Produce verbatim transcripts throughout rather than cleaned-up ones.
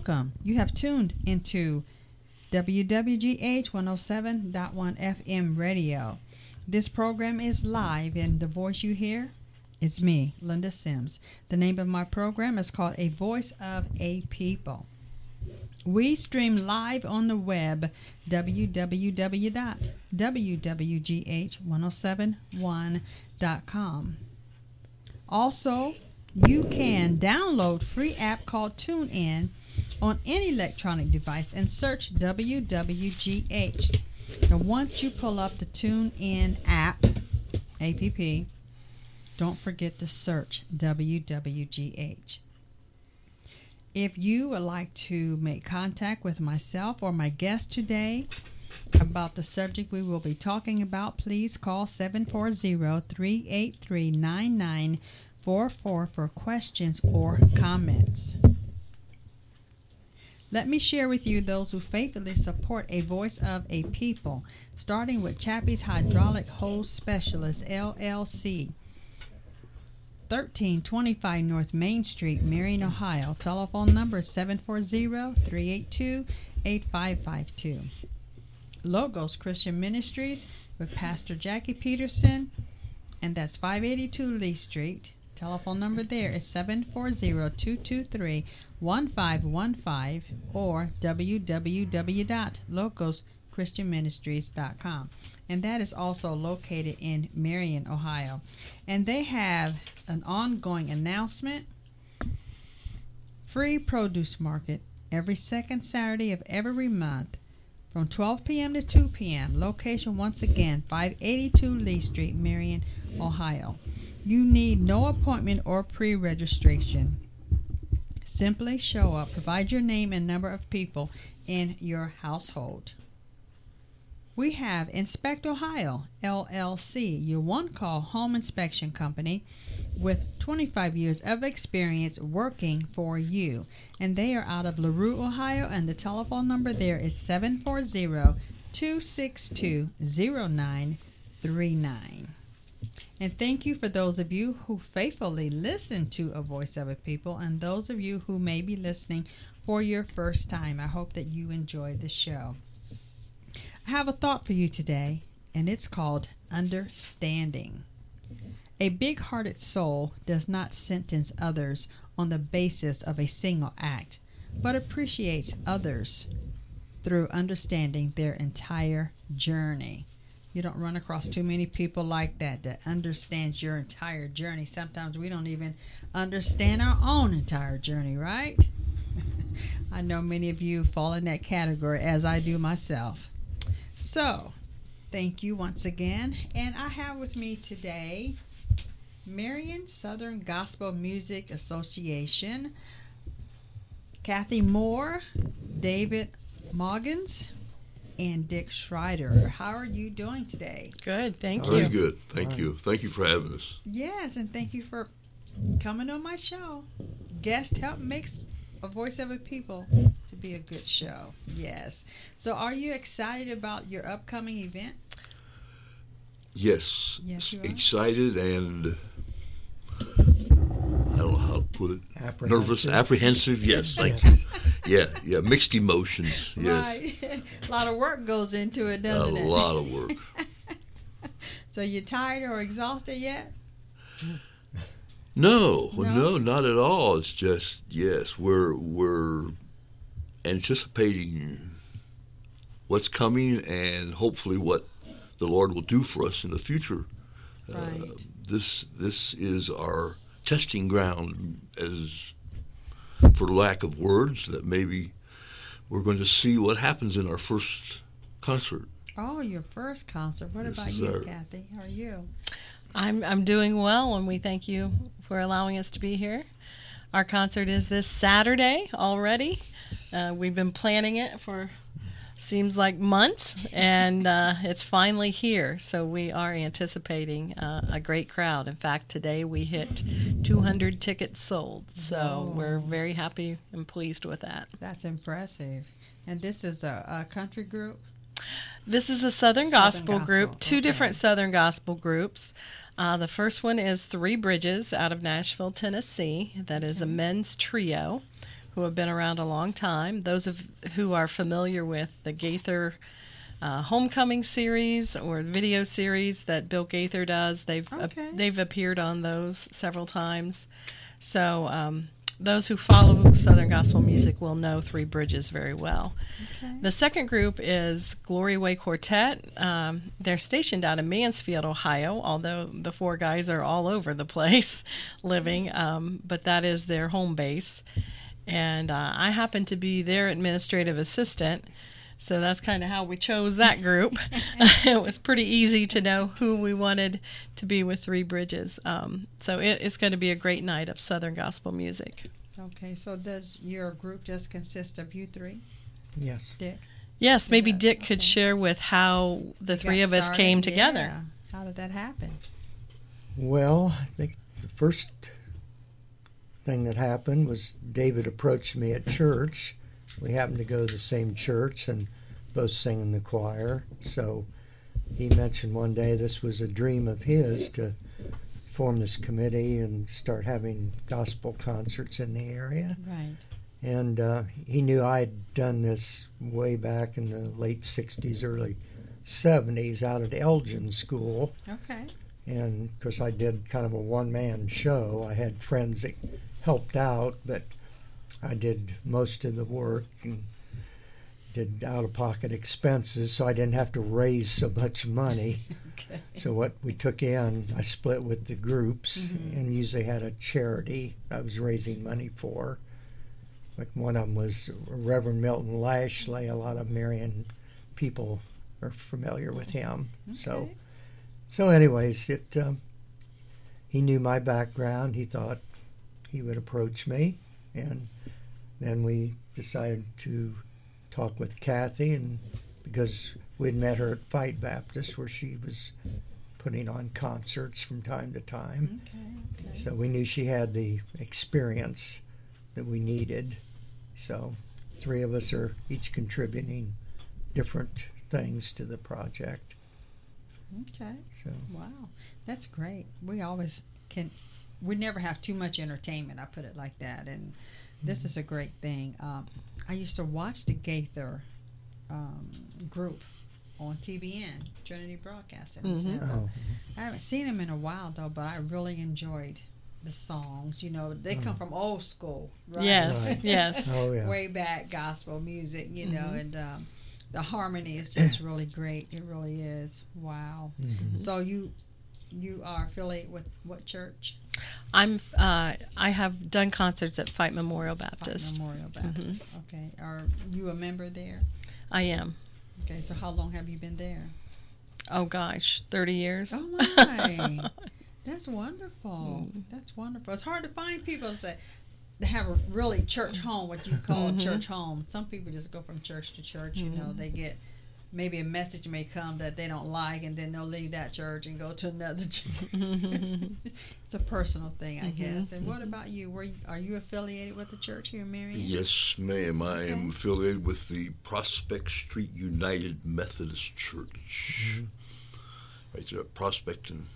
welcome. You have tuned into W W G H one oh seven point one F M radio. This program is live, and the voice you hear is me, Linda Sims. The name of my program is called A Voice of a People. We stream live on the web, w w w dot w w g h one oh seven one dot com. Also, you can download free app called TuneIn on any electronic device and search W W G H. And once you pull up the TuneIn app, app, don't forget to search W W G H. If you would like to make contact with myself or my guest today about the subject we will be talking about, please call seven four zero, three eight three, nine nine four four for questions or comments. Let me share with you those who faithfully support A Voice of a People, starting with Chappie's Hydraulic Hose Specialist, L L C. thirteen twenty-five North Main Street, Marion, Ohio. Telephone number is seven four zero, three eight two, eight five five two. Logos Christian Ministries with Pastor Jackie Peterson, and that's five eighty-two Lee Street. Telephone number there is seven four zero, two two three, one five one five or w w w dot logos christian ministries dot com. And that is also located in Marion, Ohio. And they have an ongoing announcement. Free produce market every second Saturday of every month from twelve p.m. to two p.m. Location once again, five eighty-two Lee Street, Marion, Ohio. You need no appointment or pre-registration. Simply show up. Provide your name and number of people in your household. We have Inspect Ohio, L L C, your one-call home inspection company with twenty-five years of experience working for you. And they are out of LaRue, Ohio, and the telephone number there is seven four zero, two six two, zero nine three nine. And thank you for those of you who faithfully listen to A Voice of a People, and those of you who may be listening for your first time. I hope that you enjoy the show. I have a thought for you today, and it's called understanding. A big-hearted soul does not sentence others on the basis of a single act, but appreciates others through understanding their entire journey. You don't run across too many people like that that understands your entire journey. Sometimes we don't even understand our own entire journey, right? I know many of you fall in that category, as I do myself. So, thank you once again. And I have with me today Marion Southern Gospel Music Association, Kathy Moore, David Moggins, and Dick Schreider. How are you doing today? Good, thank you. Very good. Thank you. Thank you for having us. Yes, and thank you for coming on my show. Guest help makes A Voice of a People to be a good show. Yes. So are you excited about your upcoming event? Yes. Yes, you are. Excited and I don't know how to put it. Apprehensive. Nervous, apprehensive. Yes, thank Yes. you. Yeah, yeah. Mixed emotions. Yes. Right. A lot of work goes into it, doesn't a it? A lot of work. So you tired or exhausted yet? No, No? no, not at all. It's just yes, we're we're anticipating what's coming and hopefully what the Lord will do for us in the future. Right. Uh, this this is our testing ground, as for lack of words, that maybe we're going to see what happens in our first concert. Oh, your first concert. What This about is you, our- Kathy? How are you? I'm I'm doing well, and we thank you for allowing us to be here. Our concert is this Saturday already. Uh, we've been planning it for seems like months, and uh, it's finally here. So we are anticipating uh, a great crowd. In fact, today we hit two hundred tickets sold. So Whoa. we're very happy and pleased with that. That's impressive. And this is a, a country group? This is a Southern, Southern Gospel, Gospel, group, two okay. different Southern Gospel groups. Uh, the first one is Three Bridges out of Nashville, Tennessee. That is a men's trio who have been around a long time. Those of who are familiar with the Gaither uh, Homecoming series or video series that Bill Gaither does, they've Okay. uh, they've appeared on those several times. So um, those who follow Southern Gospel music will know Three Bridges very well. Okay. The second group is Glory Way Quartet. Um, they're stationed out in Mansfield, Ohio, although the four guys are all over the place living, um, but that is their home base. And uh, I happen to be their administrative assistant, so that's kind of how we chose that group. It was pretty easy to know who we wanted to be with Three Bridges. Um, so it, it's going to be a great night of Southern Gospel music. Okay, so does your group just consist of you three, Yes. Dick? Yes, maybe Yes, Dick could okay. share with how the You three got of us started? came together. Yeah. How did that happen? Well, I think the first thing that happened was David approached me at church. We happened to go to the same church and both sing in the choir. So he mentioned one day this was a dream of his to form this committee and start having gospel concerts in the area. Right. And uh, he knew I'd done this way back in the late sixties, early seventies out at Elgin School. Okay. And of course, I did kind of a one-man show. I had friends that helped out, but I did most of the work and did out-of-pocket expenses, so I didn't have to raise so much money. Okay. So what we took in, I split with the groups, Mhm. and usually had a charity I was raising money for. Like one of them was Reverend Milton Lashley. A lot of Marian people are familiar with him. So. Okay. So, anyways, it um, he knew my background. He thought he would approach me, and then we decided to talk with Kathy, and because we'd met her at Fight Baptist, where she was putting on concerts from time to time. Okay. Okay. So we knew she had the experience that we needed. So, three of us are each contributing different things to the project. Okay. So. Wow, that's great. We always can. We never have too much entertainment. I put it like that, and this is a great thing. Um, I used to watch the Gaither um, group on T B N, Trinity Broadcasting. Mhm. Oh. I haven't seen them in a while though, but I really enjoyed the songs. You know, they come Oh. from old school, right? Yes, Right. yes. Oh, yeah. Way back gospel music. You know, Mhm. and um, the harmony is just really great. It really is. Wow. Mhm. So you you are affiliated with what church? I'm. Uh, I have done concerts at Fight Memorial Fight Baptist. Memorial Baptist. Okay. Are you a member there? I am. Okay. So how long have you been there? Oh gosh, thirty years. Oh my, that's wonderful. Mm. That's wonderful. It's hard to find people that say they have a really church home, what you call Mhm. a church home. Some people just go from church to church. You know, Mhm. they get maybe a message may come that they don't like, and then they'll leave that church and go to another church. It's a personal thing, I Mhm. guess. And what about you? Were you, are you affiliated with the church here in Marion? Yes, ma'am. I am Okay. affiliated with the Prospect Street United Methodist Church. Mhm. Right there at Prospect and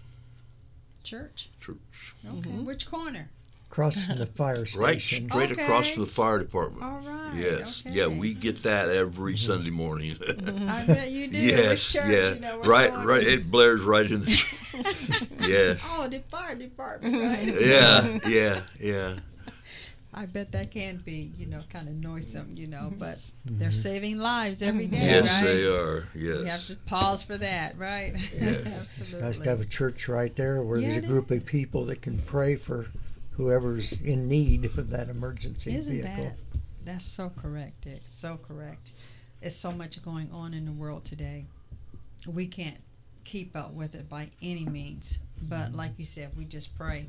Church. Church. Okay. Mhm. Which corner? Across from the fire Right station. straight Okay. across from the fire department. All right. Yes. Okay. Yeah, we get that every Mhm. Sunday morning. I bet you do. Yes, Which church, yeah. you know, which right, corner? right. It blares right in the. Yes. Oh, the fire department, right? Yeah, yeah, yeah. I bet that can be, you know, kind of noisome, you know, but they're Mhm. saving lives every day, Yes, right? they are. You have Yes. to pause for that, right? Yes. It's Absolutely. nice to have a church right there where Yeah, there's a it group of people that can pray for whoever's in need of that emergency Isn't vehicle. that? That's so correct, Dick. So correct. There's so much going on in the world today. We can't keep up with it by any means. But like you said, we just pray.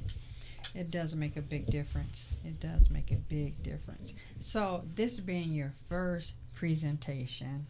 It does make a big difference. It does make a big difference. So this being your first presentation,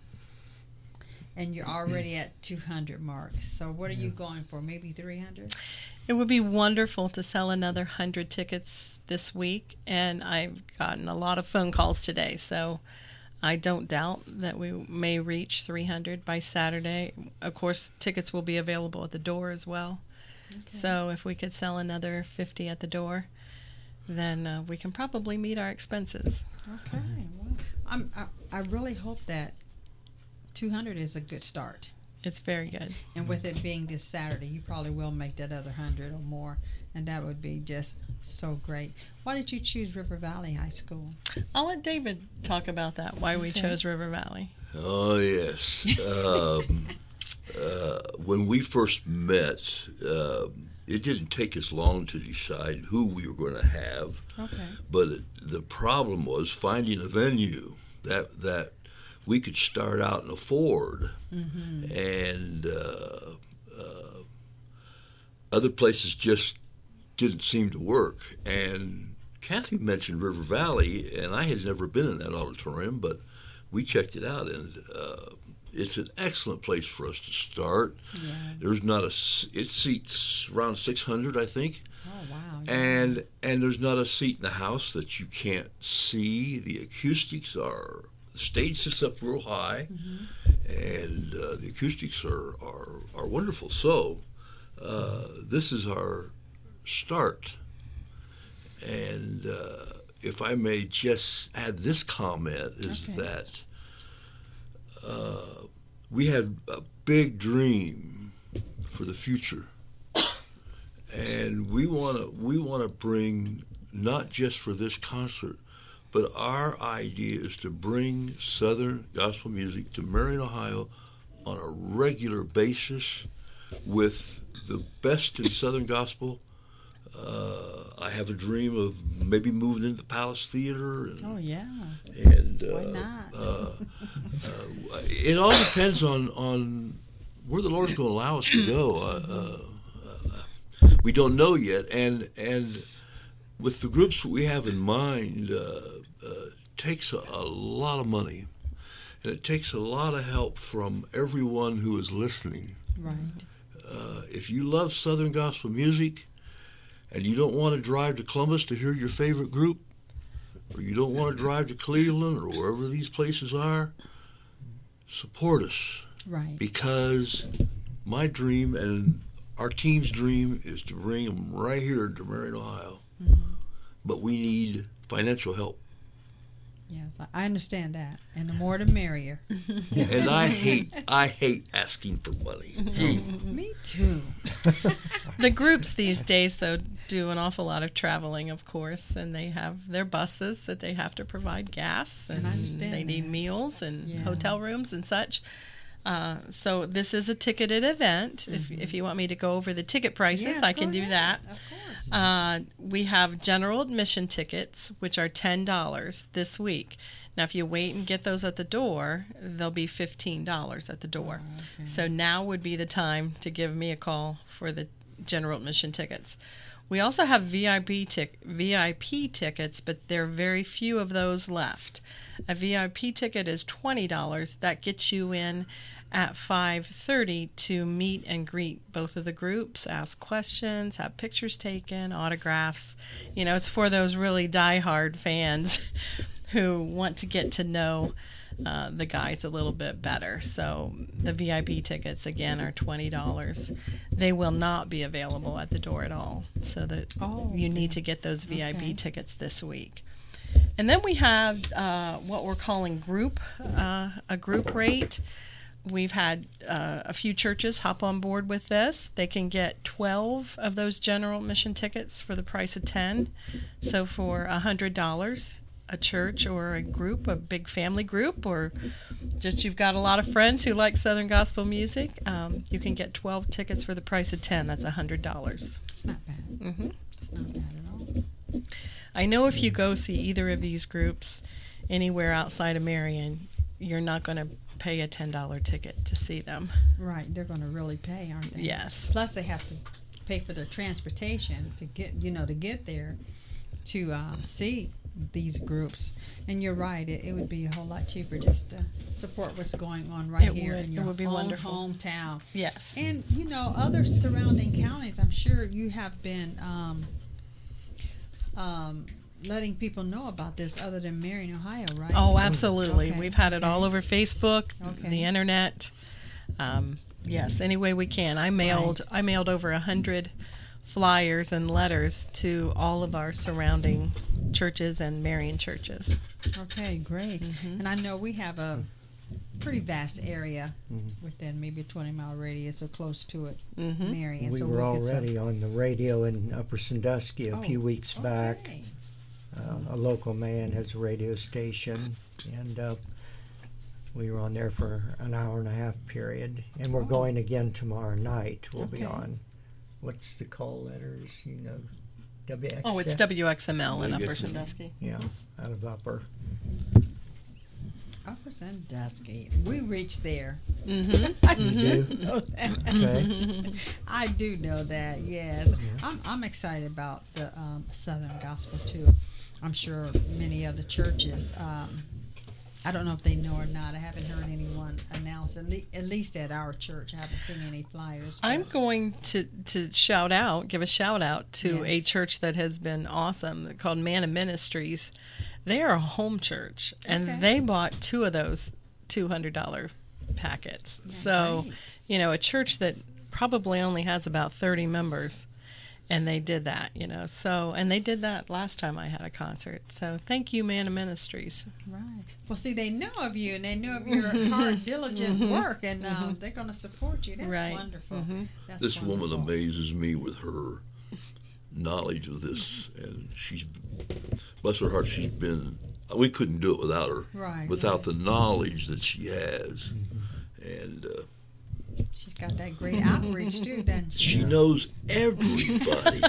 and you're already at two hundred marks. So what are you Yeah. going for? Maybe three hundred? It would be wonderful to sell another hundred tickets this week, and I've gotten a lot of phone calls today, so I don't doubt that we may reach three hundred by Saturday. Of course, tickets will be available at the door as well. So if we could sell another fifty at the door, then uh, we can probably meet our expenses. Okay. Well, I'm, I, I really hope that two hundred is a good start. It's very good. And with it being this Saturday, you probably will make that other hundred or more, and that would be just so great. Why did you choose River Valley High School? I'll let David talk about that, why we Okay. chose River Valley. Oh, yes. um, uh, when we first met, uh, it didn't take us long to decide who we were going to have, Okay. but it, the problem was finding a venue that that we could start out and afford. Mm-hmm. And uh, uh, other places just didn't seem to work. And Kathy mentioned River Valley, and I had never been in that auditorium, but we checked it out, and uh, it's an excellent place for us to start. Yeah. There's not a s- it seats around six hundred, I think. Oh, wow. And and there's not a seat in the house that you can't see. The acoustics are, the stage sits up real high, Mm-hmm. and uh, the acoustics are, are, are wonderful. So uh, this is our start. And uh, if I may just add this comment, is Okay. that uh, we had a big dream for the future. And we want to we want to bring, not just for this concert, but our idea is to bring Southern gospel music to Marion, Ohio on a regular basis with the best in Southern gospel. Uh, I have a dream of maybe moving into the Palace Theater. And, Oh, yeah. and uh, Why not? uh, uh, it all depends on, on where the Lord's going to allow us to go. Uh, uh, we don't know yet, and and with the groups we have in mind, uh, uh, takes a, a lot of money, and it takes a lot of help from everyone who is listening. Right. Uh, if you love Southern gospel music, and you don't want to drive to Columbus to hear your favorite group, or you don't want to drive to Cleveland or wherever these places are, support us, Right. because my dream and our team's dream is to bring them right here to Marion, Ohio. Mm-hmm. But we need financial help. Yes, I- I understand that. And the more the merrier. And I hate I hate asking for money. Me too. The groups these days, though, do an awful lot of traveling, of course, and they have their buses that they have to provide gas, and, And I understand they need that. meals and Yeah. hotel rooms and such. Uh, so this is a ticketed event. If Mm-hmm. if you want me to go over the ticket prices, Yes, I go can do ahead. that. Of course. Uh, we have general admission tickets, which are ten dollars this week. Now, if you wait and get those at the door, they'll be fifteen dollars at the door. Oh, okay. So now would be the time to give me a call for the general admission tickets. We also have V I P tic- V I P tickets, but there are very few of those left. A V I P ticket is twenty dollars. That gets you in at five thirty to meet and greet both of the groups, ask questions, have pictures taken, autographs. You know, it's for those really diehard fans who want to get to know uh, the guys a little bit better. So the V I P tickets, again, are twenty dollars. They will not be available at the door at all. So that Oh, you okay. need to get those V I P Okay. tickets this week. And then we have uh, what we're calling group, uh, a group rate. We've had uh, a few churches hop on board with this. They can get twelve of those general admission tickets for the price of ten. So for one hundred dollars, a church or a group, a big family group, or just you've got a lot of friends who like Southern gospel music, um, you can get twelve tickets for the price of ten. That's one hundred dollars. It's not bad. Mm-hmm. It's not bad at all. I know if you go see either of these groups anywhere outside of Marion, you're not going to pay a ten dollar ticket to see them. Right. They're going to really pay, aren't they? Yes. Plus, they have to pay for their transportation to get, you know, to get there to um, see these groups. And you're right. It, it would be a whole lot cheaper just to support what's going on right It here would. in It your would be own wonderful. hometown. Yes. And, you know, other surrounding counties, I'm sure you have been um, um, letting people know about this other than Marion, Ohio, right? Oh, absolutely. Okay, We've had it all okay. over Facebook, Okay. the internet. Um, yes, any way we can. I mailed I mailed over a hundred flyers and letters to all of our surrounding churches and Marian churches. Okay, great. Mhm. And I know we have a pretty vast area Mhm. within maybe a twenty mile radius or close to it, Mhm. Marion. We so were could sub- already on the radio in Upper Sandusky a Oh, few weeks back. okay. Uh, a local man has a radio station, and uh, we were on there for an hour and a half period. And we're Oh. going again tomorrow night. We'll be Okay. on, what's the call letters, you know, W X? Oh, it's W X M L in W Upper X M L. Sandusky. Yeah, out of Upper. Upper Sandusky. We reached there. Mm-hmm. You do? Know that. Okay. I do know that. Yes, Yeah. I'm. I'm excited about the um, Southern Gospel too. I'm sure many other churches. Um, I don't know if they know or not. I haven't heard anyone announce. At, le- at least at our church, I haven't seen any flyers. I'm going to, to shout out, give a shout out to a Yes. church that has been awesome called Manna Ministries. They are a home church, and Okay. they bought two of those two hundred dollars packets. So, Great. you know, a church that probably only has about thirty members, and they did that, you know. So, and they did that last time I had a concert. So, thank you, Manna Ministries. Right. Well, see, they know of you, and they know of your hard, diligent work, and um, they're going to support you. That's Right. wonderful. Mhm. That's This woman wonderful. amazes me with her knowledge of this, and she's, bless her heart, she's been, we couldn't do it without her, Right. without right. the knowledge that she has. And uh, She's got that great outreach too, doesn't she? she knows everybody.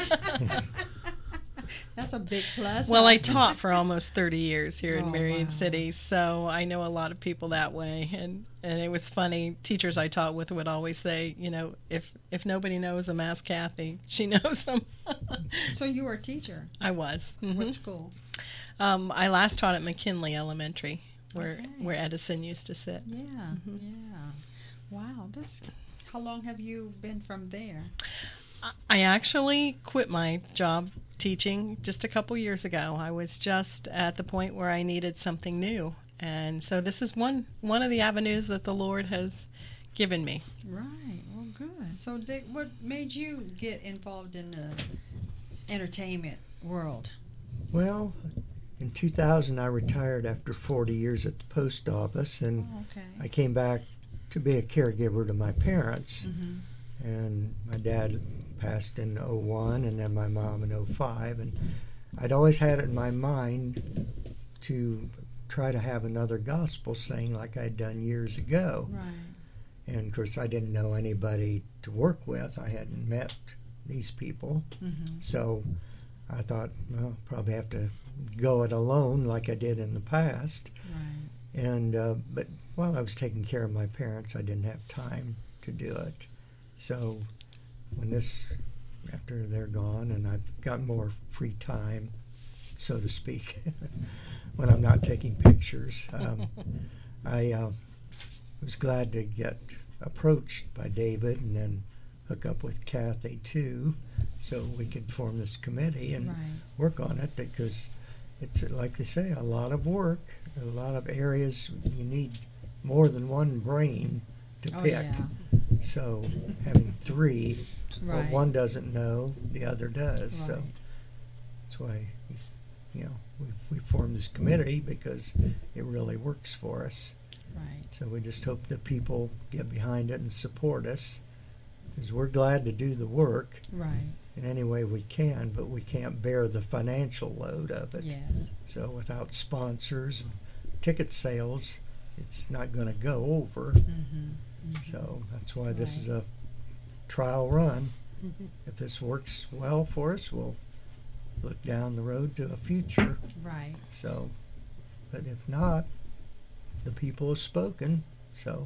That's a big plus. Well, huh? I taught for almost thirty years here Oh, in Marion wow. City, so I know a lot of people that way. And, and it was funny. Teachers I taught with would always say, you know, if if nobody knows them, ask Kathy. She knows them. So you were a teacher. I was. Mhm. What school? Um, I last taught at McKinley Elementary, where Okay. where Edison used to sit. Yeah, Mm-hmm. yeah. Wow. This. How long have you been from there? I actually quit my job teaching just a couple years ago. I was just at the point where I needed something new. And so this is one one of the avenues that the Lord has given me. Right. Well, good. So, Dick, what made you get involved in the entertainment world? Well, in two thousand, I retired after forty years at the post office, and Oh, okay. I came back to be a caregiver to my parents. Mm-hmm. And my dad passed in oh one, and then my mom in oh five. And I'd always had it in my mind to try to have another gospel sing like I'd done years ago. Right. And of course, I didn't know anybody to work with. I hadn't met these people. Mm-hmm. So I thought, well, probably have to go it alone like I did in the past. Right. And uh, but while I was taking care of my parents, I didn't have time to do it. So when this, after they're gone and I've got more free time, so to speak, when I'm not taking pictures, um, I uh, was glad to get approached by David and then hook up with Kathy too, so we could form this committee and Right. work on it, because it's, like they say, a lot of work, a lot of areas you need more than one brain to Oh, pick. yeah. So having three, Right. what one doesn't know, the other does. So Right. that's why, you know, we we formed this committee, because it really works for us. Right. So we just hope that people get behind it and support us, because we're glad to do the work Right. in any way we can, but we can't bear the financial load of it. Yes. So without sponsors and ticket sales, it's not going to go over. Mm-hmm. So that's why this Right. is a trial run. If this works well for us, we'll look down the road to a future. Right. So, but if not, the people have spoken. So,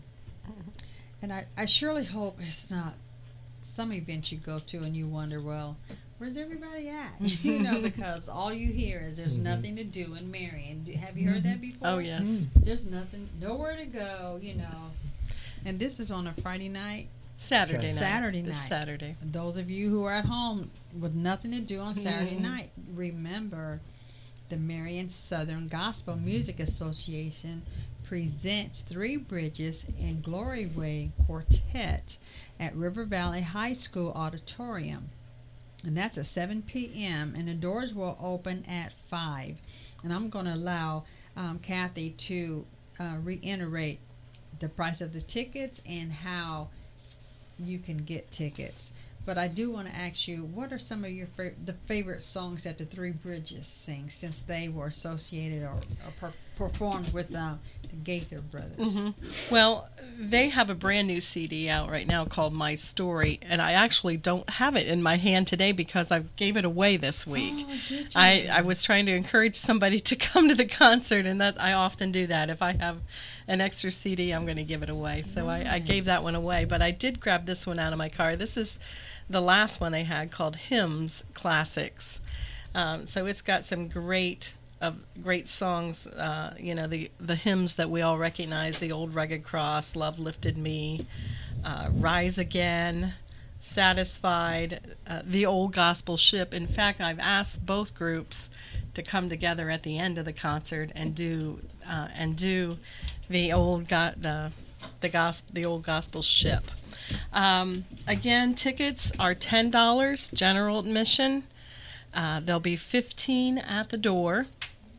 And I, I surely hope it's not some event you go to and you wonder, well, where's everybody at? You know, because all you hear is there's Mhm. nothing to do in Marion. Do- Have you heard that before? Oh, yes. Mm. There's nothing, nowhere to go, you know. And this is on a Friday night. Saturday night. Saturday This night. Saturday. And those of you who are at home with nothing to do on Saturday Mhm. night, remember the Marion Southern Gospel Music Association presents Three Bridges and Glory Way Quartet at River Valley High School Auditorium. and that's at seven p.m. and the doors will open at five. And I'm going to allow um, Kathy to uh, reiterate the price of the tickets and how you can get tickets. But I do want to ask you, what are some of your fa- the favorite songs that the Three Bridges sing, since they were associated or, or per- performed with uh, the Gaither brothers? Mm-hmm. Well, they have a brand new C D out right now called My Story, and I actually don't have it in my hand today because I gave it away this week. Oh, did you? I, I was trying to encourage somebody to come to the concert, and that I often do that. If I have an extra C D, I'm going to give it away. So I, I gave that one away, but I did grab this one out of my car. This is the last one they had, called Hymns Classics. Um, so it's got some great uh, great songs, uh, you know, the, the hymns that we all recognize, the Old Rugged Cross, Love Lifted Me, uh, Rise Again, Satisfied, uh, the Old Gospel Ship. In fact, I've asked both groups to come together at the end of the concert and do uh, and do the old go- the the gospel the Old Gospel Ship. Um, again, tickets are ten dollars, general admission. Uh, there'll be fifteen at the door.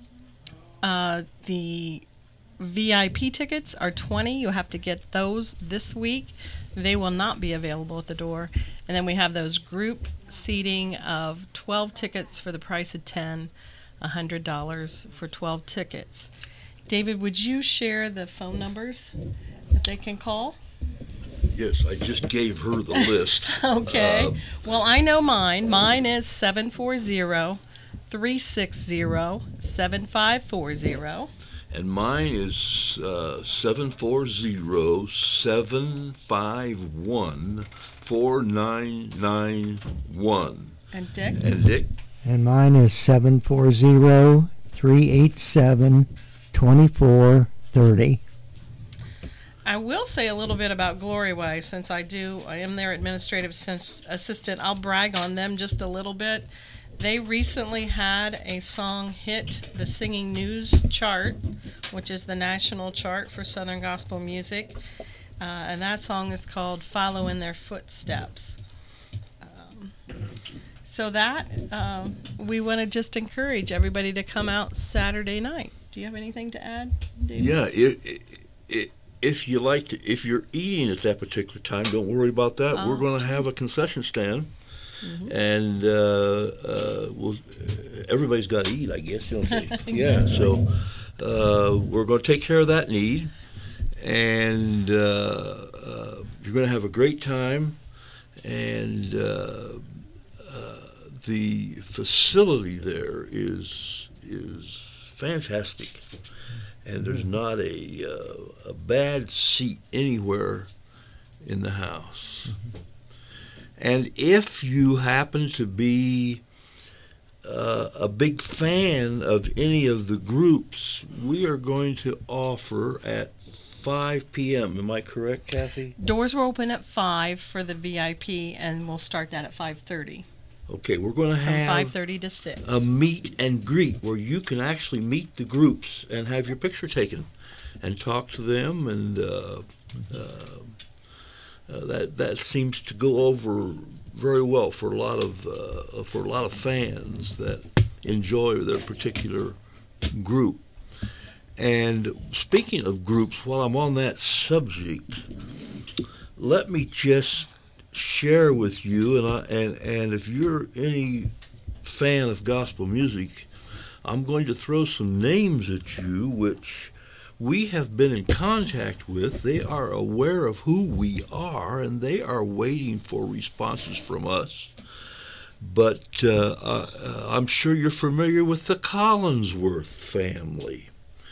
Uh, the V I P tickets are twenty. You have to get those this week. They will not be available at the door. And then we have those group seating of twelve tickets for the price of ten, one hundred dollars for twelve tickets. David, would you share the phone numbers that they can call? Yes, I just gave her the list. Okay. Um, Well, I know mine. Mine is seven four zero, three six zero, seven five four zero. And mine is uh, seven four zero, seven five one, four nine nine one. And Dick? And Dick? And mine is seven four zero, three eight seven, two four three zero. I will say a little bit about Glorywise, since I do, I am their administrative sens- assistant. I'll brag on them just a little bit. They recently had a song hit the Singing News chart, which is the national chart for Southern gospel music. Uh, and that song is called Follow in Their Footsteps. Um, so that, uh, we want to just encourage everybody to come out Saturday night. Do you have anything to add, David? Yeah, it, it, it, if you like to, if you're eating at that particular time, don't worry about that. Oh. We're going to have a concession stand, Mm-hmm. and uh, uh, we'll, everybody's got to eat, I guess, don't they? Exactly. Yeah, so uh, we're going to take care of that need, and uh, uh, you're going to have a great time, and uh, uh, the facility there is is fantastic. And there's not a uh, a bad seat anywhere in the house. Mm-hmm. And if you happen to be uh, a big fan of any of the groups, we are going to offer at five p.m. Am I correct, Kathy? Doors will open at five for the V I P, and we'll start that at five thirty. Okay, we're going to From have five thirty to six. a meet and greet where you can actually meet the groups and have your picture taken and talk to them, and uh, uh, uh, that that seems to go over very well for a lot of uh, for a lot of fans that enjoy their particular group. And speaking of groups, while I'm on that subject, let me just share with you, and I, and and if you're any fan of gospel music, I'm going to throw some names at you which we have been in contact with. They are aware of who we are, and they are waiting for responses from us. But uh, uh, I'm sure you're familiar with the Collinsworth family.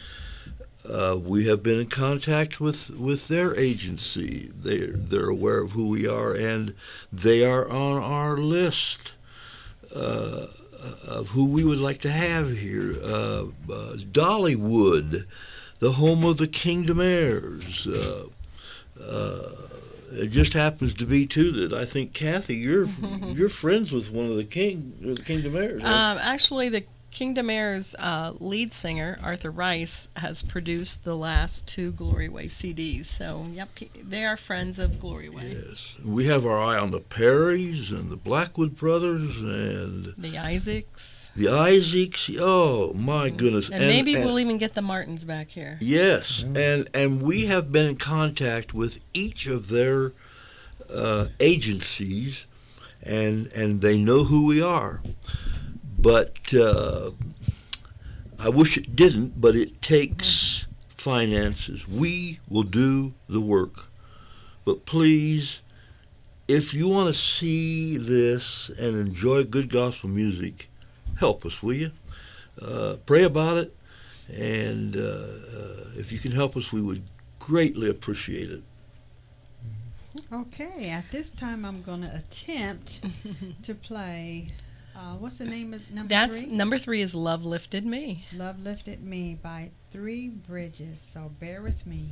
Uh, we have been in contact with, with their agency. They're, they're aware of who we are, and they are on our list uh, of who we would like to have here. Uh, uh, Dollywood, the home of the Kingdom Heirs. Uh, uh, it just happens to be, too, that I think, Kathy, you're you're friends with one of the King, or the Kingdom Heirs, right? Um, actually, the Kingdom Air's uh, lead singer, Arthur Rice, has produced the last two Glory Way C Ds. So, yep, he- they are friends of Glory Way. Yes. We have our eye on the Perrys and the Blackwood brothers and The Isaacs. the Isaacs. Oh, my goodness. And, maybe we'll even get the Martins back here. Yes, and and we have been in contact with each of their uh, agencies, and and they know who we are. But uh, I wish it didn't. But it takes finances. We will do the work. But please, if you want to see this and enjoy good gospel music, help us, will you? Uh, pray about it. And uh, uh, if you can help us, we would greatly appreciate it. Okay, at this time I'm going to attempt to play. Uh, what's the name of number That's three? number three is Love Lifted Me. Love Lifted Me by Three Bridges. So bear with me.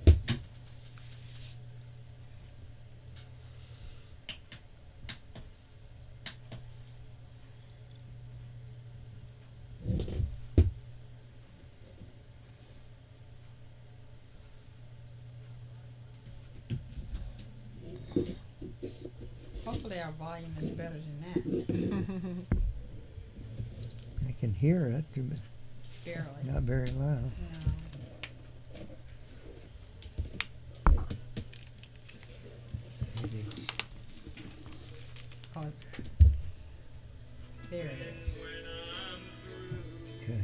Hopefully our volume is better than that. I can hear it, but Barely. not very loud. No. Maybe it's, Oh, it's- there it is. okay.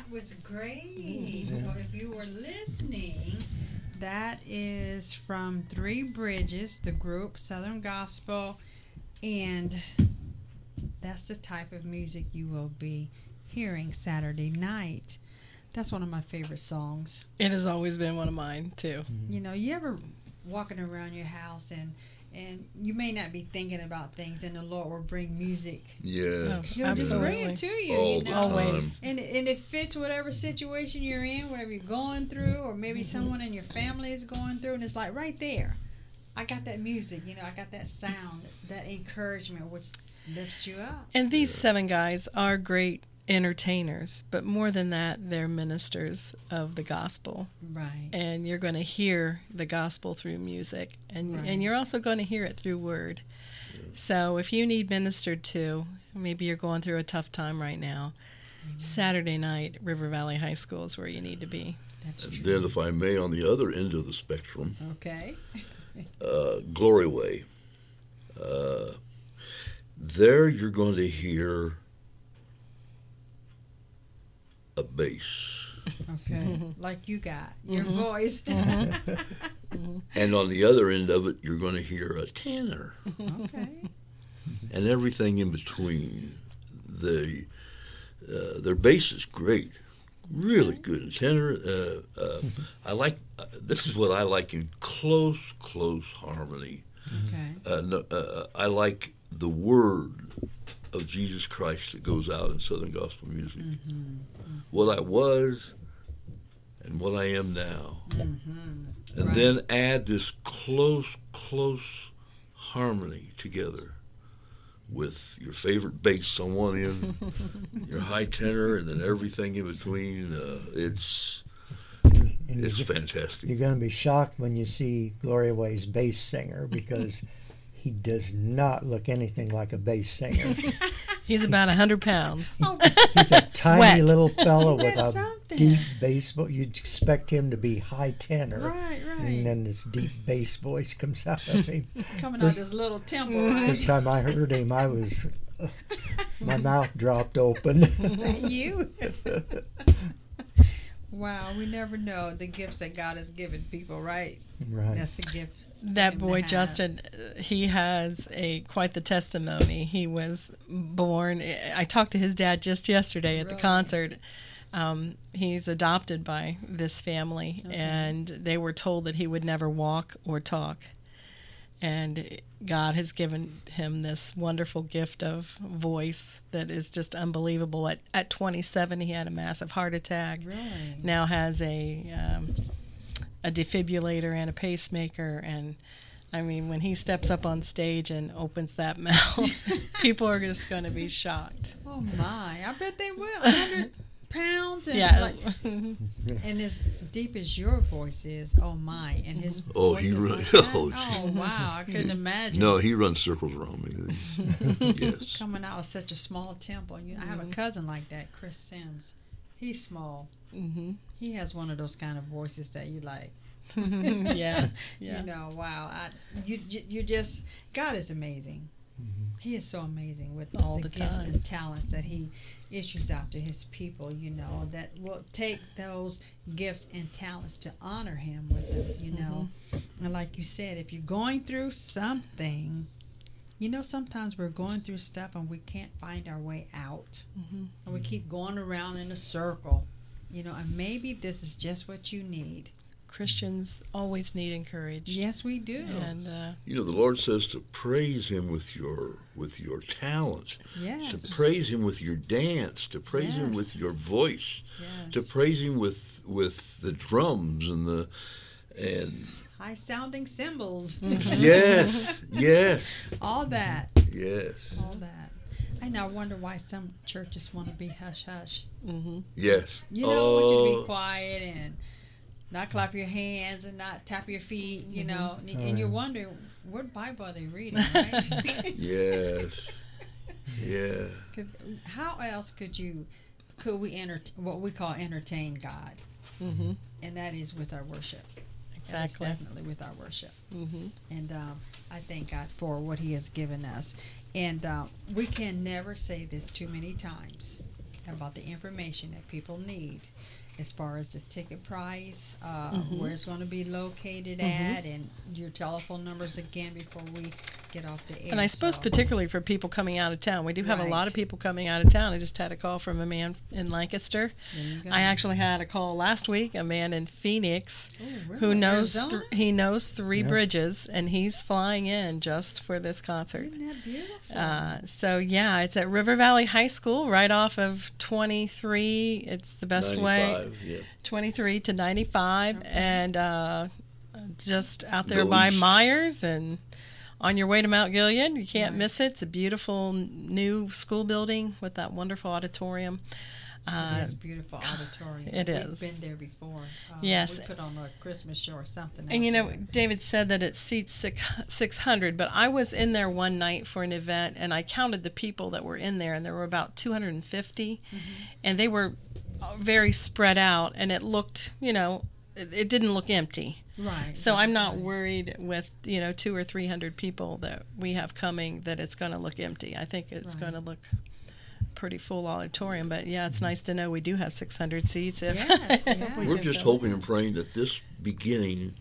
was great. So if you were listening, that is from Three Bridges, the group, Southern Gospel, and that's the type of music you will be hearing Saturday night. That's one of my favorite songs. It has always been one of mine, too. You know, you ever walking around your house and and you may not be thinking about things, and the Lord will bring music. Yeah. He'll just bring it to you, All you the know. time. Always. And and it fits whatever situation you're in, whatever you're going through, or maybe someone in your family is going through, and it's like right there. I got that music, you know, I got that sound, that encouragement, which lifts you up. And these seven guys are great entertainers, but more than that, they're ministers of the gospel. Right. And you're going to hear the gospel through music, and Right. and you're also going to hear it through word. So if you need ministered to, maybe you're going through a tough time right now, Saturday night, River Valley High School is where you need to be. That's And true. then, if I may, on the other end of the spectrum, Okay. uh, Glory Way. Uh, there you're going to hear a bass. Okay. Like you got your Mhm. voice. And on the other end of it, you're going to hear a tenor. Okay. And everything in between. The uh, their bass is great, really good. And tenor, uh, uh, I like. Uh, this is what I like in close, close harmony. Okay. Uh, no, uh, I like the word of Jesus Christ that goes out in Southern Gospel music. Mm-hmm. What I was and what I am now. Mm-hmm. And Right. then add this close, close harmony together with your favorite bass on one end, your high tenor, and then everything in between. Uh, it's And it's you're, fantastic. you're going to be shocked when you see Gloria Way's bass singer because he does not look anything like a bass singer. He's about one hundred pounds. Oh, He's a tiny Wet. little fellow with That's a something. deep bass voice. You'd expect him to be high tenor. right, right. And then this deep bass voice comes out of him. Coming out this little temple, First right? time I heard him, I was, my mouth dropped open. You. Wow, we never know the gifts that God has given people, right? Right. That's a gift. That him to boy have. Justin, uh, he has a quite the testimony. He was born. I talked to his dad just yesterday at the Really? concert. Um, he's adopted by this family, Okay. and they were told that he would never walk or talk. And God has given him this wonderful gift of voice that is just unbelievable. At at twenty-seven, he had a massive heart attack. Really? Now has a um, a defibrillator and a pacemaker, and I mean, when he steps up on stage and opens that mouth, people are just going to be shocked. Oh my! I bet they will. one hundred pounds and Yeah. like, and as deep as your voice is, oh my! And his Oh, voice he is really- like that? oh, oh wow! I couldn't imagine. No, he runs circles around me. Yes. Coming out of such a small temple. You, I have a cousin like that, Chris Sims. He's small. hmm He has one of those kind of voices that you like. yeah, yeah. You know, wow. I, you you you just God is amazing. He is so amazing with All the, the gifts time. and talents that he issues out to his people. You know, that will take those gifts and talents to honor him with them. You know, and like you said, if you're going through something, you know, sometimes we're going through stuff and we can't find our way out, Mhm. and we keep going around in a circle. You know, and maybe this is just what you need. Christians always need encouraged. Yes, we do. And uh, You know, the Lord says to praise Him with your with your talent, Yes. to praise Him with your dance, to praise Him Yes. with your voice, Yes. to praise Him with with the drums and the and High sounding cymbals. yes, yes, All that. yes, All that. And I wonder why some churches want to be hush hush. mhm. yes. You know, want you to Oh, be quiet and not clap your hands and not tap your feet, you know. And, Oh, and you're yeah. wondering, what Bible are they reading, right? yes, yeah. 'Cause how else could you, could we enter what we call entertain God? Mhm. And that is with our worship. That is Exactly. definitely with our worship. Mhm. And um, I thank God for what He has given us. And uh, we can never say this too many times. about the information that people need as far as the ticket price, uh, Mhm. where it's going to be located Mhm. at, and your telephone numbers again before we get off the air. And I suppose so. particularly for people coming out of town. We do have a lot Right. of people coming out of town. I just had a call from a man in Lancaster. There you go. I actually had a call last week, a man in Phoenix Oh, really? who knows Arizona? th- he knows three Yeah. bridges, and he's flying in just for this concert. Isn't that beautiful? Uh, so yeah, it's at River Valley High School, right off of twenty-three. It's the best way, ninety-five, yeah. twenty-three to ninety-five, Okay. and uh, just out there Go by east. Myers and on your way to Mount Gilead. You can't Right. miss it. It's a beautiful n- new school building with that wonderful auditorium. Uh, It's beautiful auditorium. it We've is. been there before. Uh, Yes. We put on a Christmas show or something. And you out know, there. David said that it seats six, six hundred, but I was in there one night for an event, and I counted the people that were in there, and there were about two hundred fifty, Mm-hmm. and they were uh, very spread out, and it looked, you know, it, it didn't look empty. Right. So right, I'm not right. worried with, you know, two or three hundred people that we have coming that it's going to look empty. I think it's Right. going to look pretty full auditorium, but yeah, it's nice to know we do have six hundred seats. If, Yes, if yeah. we We're can just fill it. hoping and praying that this beginning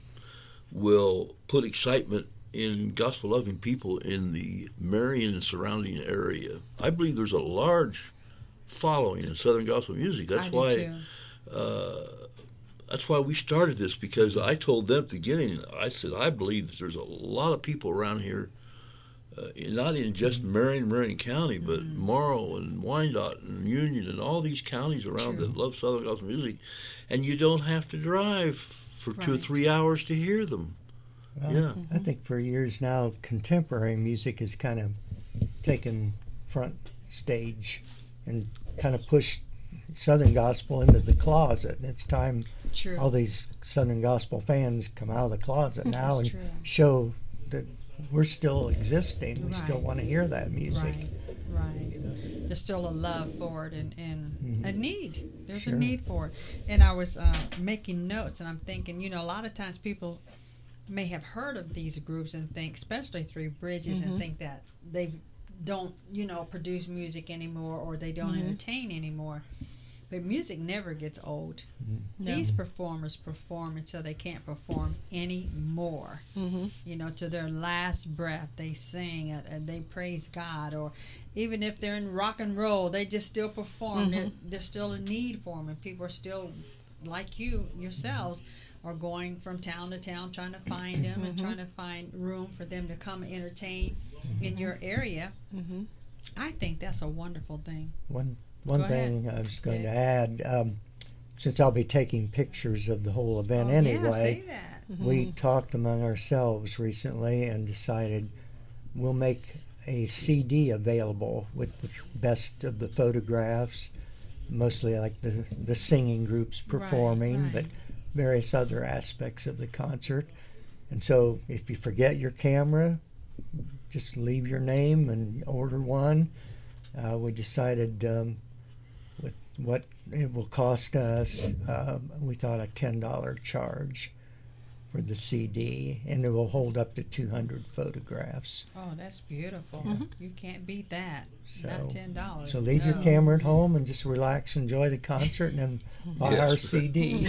will put excitement in gospel loving people in the Marion and surrounding area. I believe there's a large following in Southern gospel music. That's I do why too. uh, that's why we started this, because I told them at the beginning, I said, I believe that there's a lot of people around here, uh, not in just Marion, Marion County, but Mm-hmm. Morrow and Wyandotte and Union and all these counties around True. that love Southern gospel music, and you don't have to drive for two or Right. three hours to hear them. Well, Yeah. I think for years now, contemporary music has kind of taken front stage and kind of pushed Southern gospel into the closet. And it's time True. all these Southern gospel fans come out of the closet now and That's true. show that we're still existing. We still Right. want to hear that music. Right, right. There's still a love for it and, and Mhm. a need. There's Sure. a need for it. And I was uh, making notes, and I'm thinking, you know, a lot of times people may have heard of these groups and think, especially Three Bridges, Mhm. and think that they don't, you know, produce music anymore or they don't Mhm. entertain anymore. But music never gets old. No. These performers perform until they can't perform anymore. Mhm. You know, to their last breath, they sing and, and they praise God. Or even if they're in rock and roll, they just still perform. Mhm. There, there's still a need for them, and people are still, like you yourselves, are going from town to town trying to find them and Mhm. trying to find room for them to come entertain in your area. Mhm. I think that's a wonderful thing. One one Go ahead. thing I was going Yeah. to add, um, since I'll be taking pictures of the whole event Oh, yeah, anyway, say that. we talked among ourselves recently and decided we'll make a C D available with the f- best of the photographs, mostly like the the singing groups performing, right. but various other aspects of the concert. And so if you forget your camera, just leave your name and order one. Uh, we decided um, with what it will cost us, um, we thought a ten dollar charge for the C D, and it will hold up to two hundred photographs. Oh, that's beautiful. Mhm. You can't beat that. So- Not ten dollars. So leave your No. camera at home and just relax, enjoy the concert, and then buy Yes. our C D.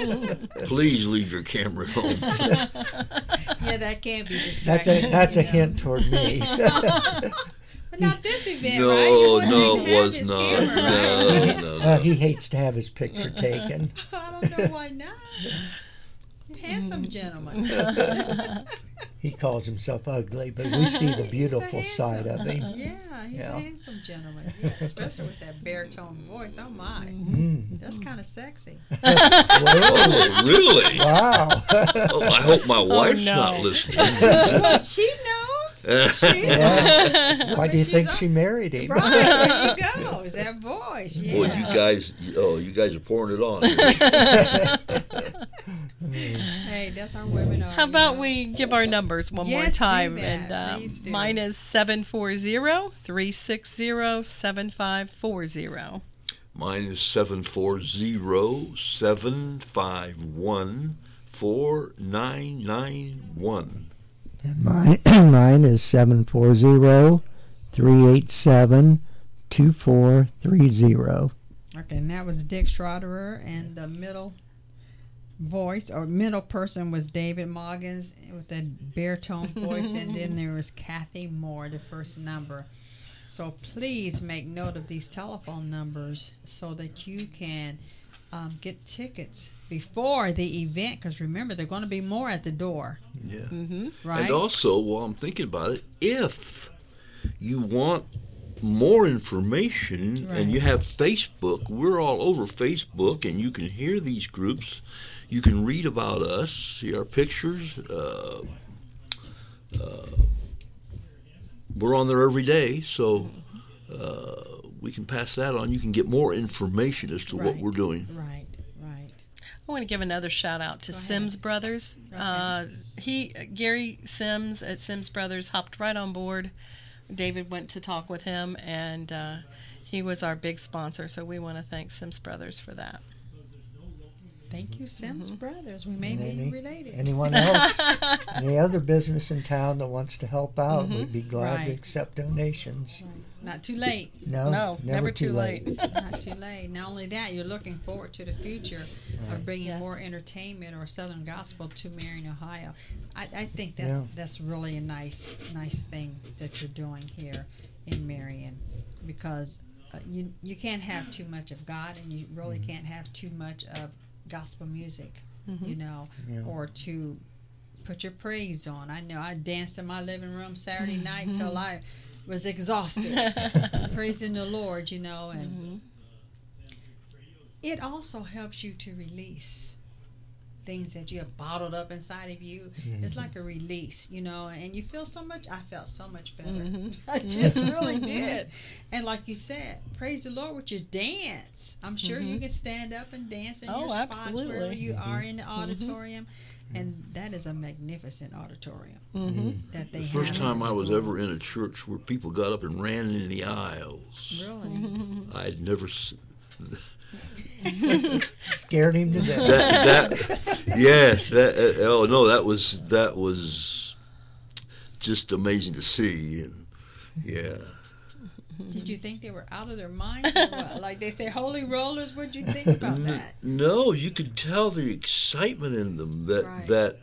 Please leave your camera at home. Yeah, that can be That's distracting. a that's a Yeah. hint toward me. But not this event, No, right? You wouldn't no, even it have was his not. camera, No, right? no, Uh, no. he hates to have his picture taken. I don't know why not. Handsome gentleman. He calls himself ugly, but we see the He's a beautiful side of handsome- him. Yeah, he's Yeah. a handsome gentleman. Yeah, especially with that baritone voice. Oh my, Mm. that's kind of sexy. Whoa. Oh, really? Wow. Oh, I hope my wife's no. not listening. She knows. She Yeah. Why do you She's think up- she married him? Right, there you go. Is that voice? Yeah. Well, you guys, oh, you guys are pouring it on. Hey, that's how women are. How you about know. we give our numbers one more Yes, do time? that. And uh, Please do. mine is seven four zero, three six zero, seven five four zero. Mine is seven four zero, seven five one, four nine nine one. And mine, mine is seven four zero, three eight seven, two four three zero. Okay, and that was Dick Schroederer, and the middle voice or middle person was David Moggins with that baritone voice, and then there was Kathy Moore, the first number. So please make note of these telephone numbers so that you can um, get tickets before the event, because remember, there are going to be more at the door. Yeah. Mm-hmm. Right? And also, while I'm thinking about it, if you want more information Right. and you have Facebook, we're all over Facebook, and you can hear these groups. You can read about us, see our pictures. Uh, uh, we're on there every day, so uh, we can pass that on. You can get more information as to what Right. we're doing. Right, right. I want to give another shout out to Go ahead. Sims Brothers. Go Uh, he Gary Sims at Sims Brothers hopped right on board. David went to talk with him, and uh, he was our big sponsor. So we want to thank Sims Brothers for that. Thank you, Sims Mm-hmm. Brothers. We may be Any- related. Anyone else? Any other business in town that wants to help out, Mhm. we'd be glad Right. to accept donations. Right. Not too late. No, No, never too late. Not too late. Not only that, you're looking forward to the future of bringing Yes. more entertainment or Southern gospel to Marion, Ohio. I, I think that's Yeah. that's really a nice nice thing that you're doing here in Marion, because uh, you you can't have too much of God, and you really can't have too much of gospel music, Mhm. you know, Yeah. or to put your praise on. I know I danced in my living room Saturday night till I was exhausted, praising the Lord, you know, and Mhm. it also helps you to release things that you have bottled up inside of you. It's like a release, you know, and you feel so much. I felt so much better. Mhm. I just really did. And like you said, praise the Lord with your dance. I'm sure you Mhm. can stand up and dance in Oh, your spots absolutely. wherever you are in the auditorium. And that is a magnificent auditorium Mhm. that they The have. first in time the I was school. ever in a church where people got up and ran in the aisles, Really? I'd never s- Scared him to death. that that yes that uh, oh no that was that was just amazing to see, and yeah. Did you think they were out of their minds or what? Like they say, holy rollers, what'd you think about N- that? No, you could tell the excitement in them. That Right. that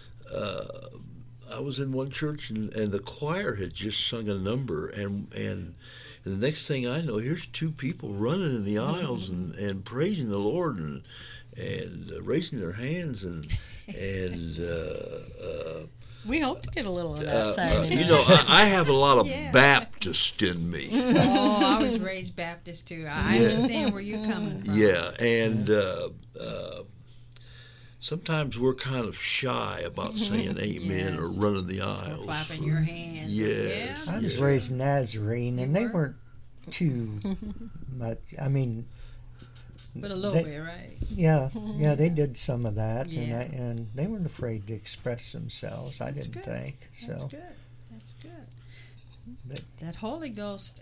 uh, I was in one church, and, and the choir had just sung a number, and and the next thing I know, here's two people running in the aisles and, and praising the Lord and and uh, raising their hands and and. Uh, uh, We hope to get a little of that uh, Saturday uh, night. you know, I, I have a lot of Yeah. Baptist in me. Oh, I was raised Baptist too. I Yeah. understand where you're coming from. Yeah, and uh, uh, sometimes we're kind of shy about saying amen or Yes. running the Or aisles. clapping your hands. Yes. Yeah. I was Yeah. raised Nazarene, and You they were? weren't too much. I mean, But a little they- bit, right? yeah, yeah, they did some of that, and Yeah. I, and they weren't afraid to express themselves. I That's didn't good. think That's so. good. That's good. But- That Holy Ghost,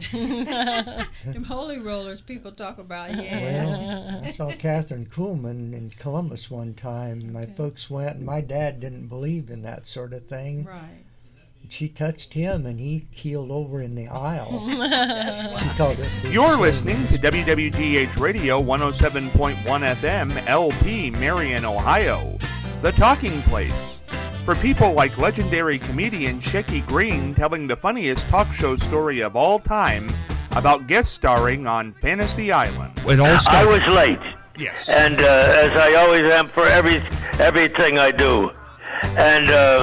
them holy rollers people talk about, yeah. Well, I saw Catherine Kuhlman in Columbus one time. My Okay. folks went, and my dad didn't believe in that sort of thing. Right. She touched him, and he keeled over in the aisle. She called it the You're sin. listening to W W G H Radio one oh seven point one F M, L P, Marion, Ohio, the talking place. For people like legendary comedian Shecky Green telling the funniest talk show story of all time about guest starring on Fantasy Island. It all I started. was late, Yes. and uh, as I always am for every everything I do. And uh,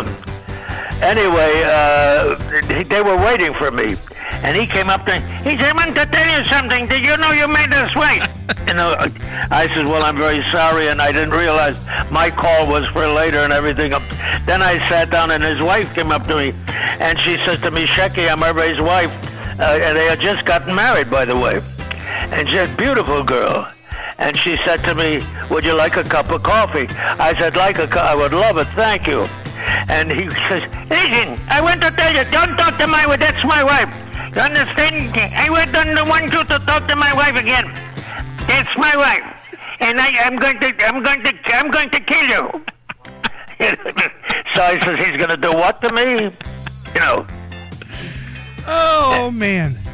anyway, uh, they- they were waiting for me, and he came up to me. He said, "I want to tell you something. Did you know you made us wait?" You know, I said, "Well, I'm very sorry, and I didn't realize my call was for later and everything." Then I sat down, and his wife came up to me, and she says to me, "Shecky, I'm everybody's wife," uh, and they had just gotten married, by the way. And she's a beautiful girl. And she said to me, "Would you like a cup of coffee?" I said, "Like a cup, I would love it, thank you." And he says, "Listen, I want to tell you, don't talk to my wife. That's my wife. You understand? I don't want you to talk to my wife again. That's my wife, and I, I'm going to, I'm going to, I'm going to kill you." So I says, "He's going to do what to me?" You know. Oh man.